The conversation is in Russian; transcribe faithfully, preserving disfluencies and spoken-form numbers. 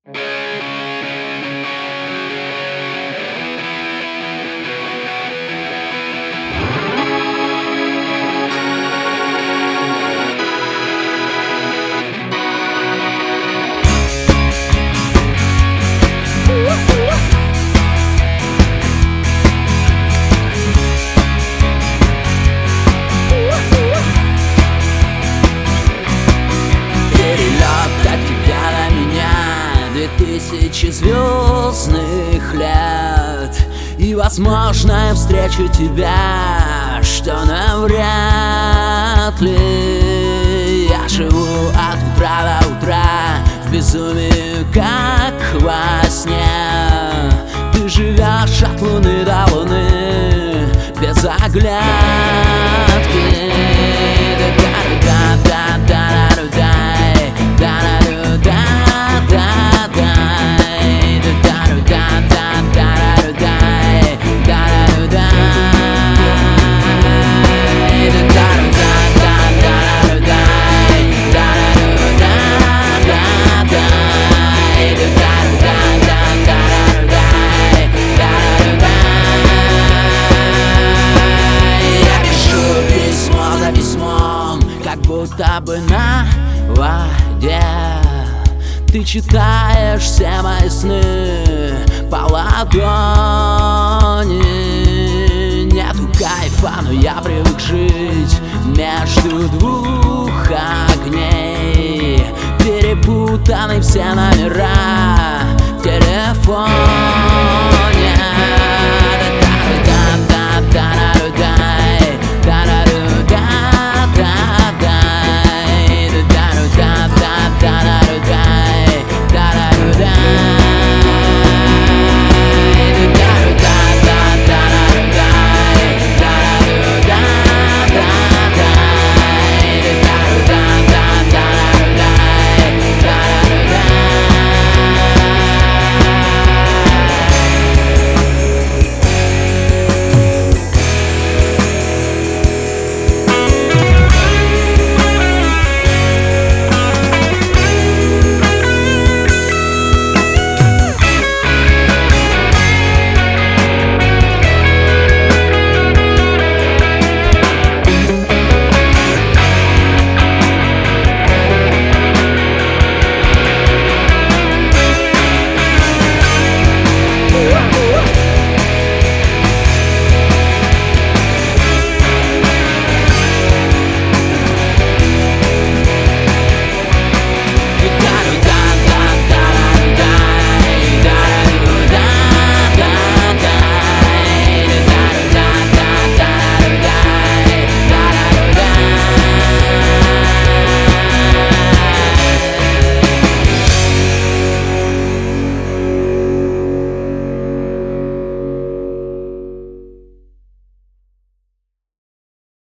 Тысячи звездных лет, и, возможно, я встречу тебя, что навряд ли. Я живу от утра до утра в безумии, как во сне. Ты живешь от луны до луны без оглядки. Будто бы на воде ты читаешь все мои сны по ладони. Нету кайфа, но я привык жить между двух огней. Перепутаны все номера в телефоне.